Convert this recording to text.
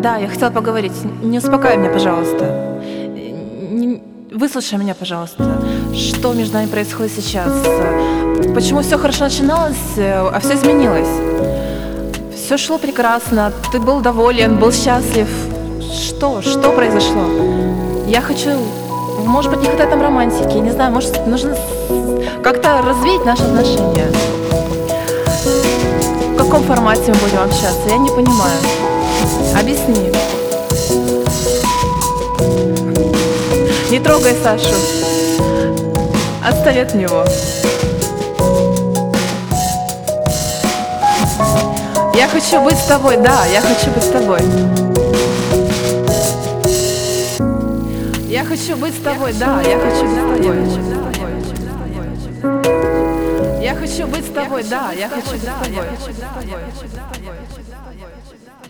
Да, я хотела поговорить. Не успокаивай меня, пожалуйста. Выслушай меня, пожалуйста. Что между нами происходит сейчас? Почему все хорошо начиналось, а все изменилось? Все шло прекрасно, ты был доволен, был счастлив. Что произошло? Я хочу... Может быть, не хватает нам романтики, не знаю, может, нужно как-то развеять наши отношения. В каком формате мы будем общаться? Я не понимаю. Объясни. Не трогай Сашу. Отставь от него. Я хочу быть с тобой, да, я хочу быть с тобой. Я хочу быть с тобой, да, я хочу быть с тобой. Я хочу быть с тобой, да, я хочу быть с тобой.